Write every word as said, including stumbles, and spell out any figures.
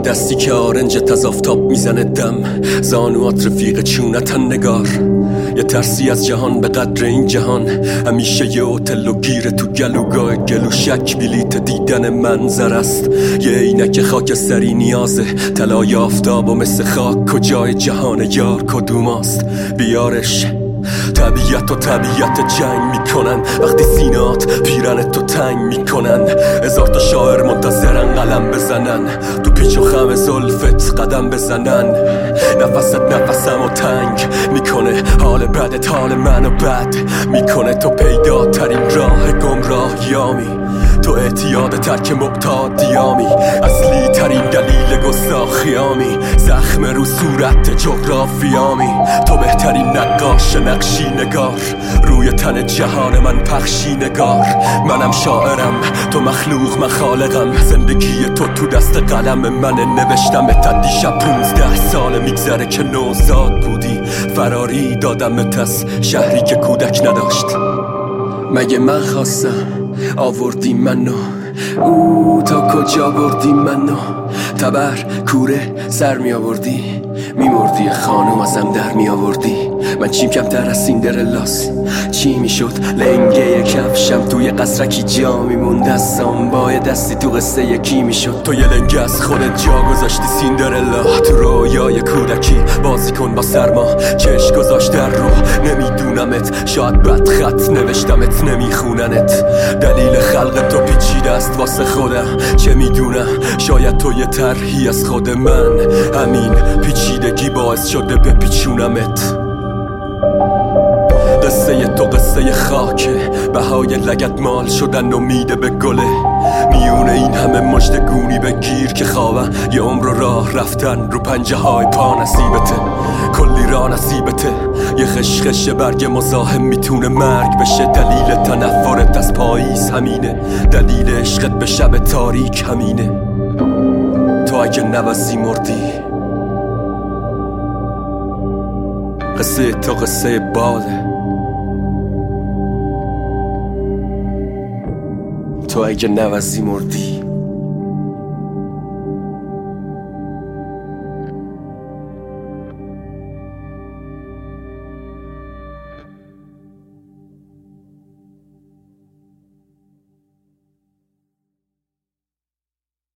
دستی که آرنجت از آفتاب میزنه دم، زانوات رفیق چونتن نگار. یه ترسی از جهان به قدر این جهان، همیشه یه اوتل و گیره تو گلوگاه گلو شک بلیت دیدن منظر است. یه عینک خاکستری نیازه، طلای آفتاب و مثل خاک کجای جهان یار کدوماست؟ بیارش. طبیعت و طبیعت جنگ میکنن وقتی سینات پیرن تو تنگ میکنن. هزار تا شاعر منتظرن قلم بزنن، تو پیچ و خم زلفت قدم بزنن. نفست نفسم و تنگ میکنه، حال بدت حال منو بد میکنه. تو پیدا ترین راه گمراهیامی، تو اعتیاد ترک معتادیامی، اصلی ترین دلیل گستاخیامی، زخم رو صورت جغرافیامی. تو بهترین نقاش نقشی نگار، روی تن جهان من پخشی نگار. منم شاعرم تو مخلوق من خالقم، زندگی تو تو دست قلم من نوشتم. تا دیشب پونزده سال میگذره که نوزاد بودی، فراری دادمت از شهری که کودک نداشت. مگه من خواستم آوردی منو، او تا کجا بردی منو؟ تبر کوره سر می آوردی، می مردی خانوم ازم در می آوردی. من چیم کمتر از سیندرلاس، چی می شد لنگه کفشم توی قصرکی جا می موند از سامبای دستی تو قصه یکی می شد. تو یه لنگه از خودت جا گذاشتی سیندرلا، تو رویای کودکی بازی کن با سرما. چش گذاشت در رو نمیدونمت، شاید بد خط نوشتمت نمیخوننت. دلیل خلق تو پیچیده است واسه خودم، چه میدونم شاید تو یه طرحی از خود من، همین پیچیدگی باعث شده بپیچونمت. قصه تو قصه خاکه، بهای لگت مال شدن امیده به گله. میونه این همه مجدگونی بگیر که خوابن، یه عمر راه رفتن رو پنجه های پا نصیبته. کلی راه نصیبته، یه خشخش برگ مزاحم میتونه مرگ بشه. دلیل تنفرت از پاییز همینه، دلیل عشقت به شب تاریک همینه. تو اگه نوزی مردی، قصه تو قصه باده. تو اگه نوزی مردی،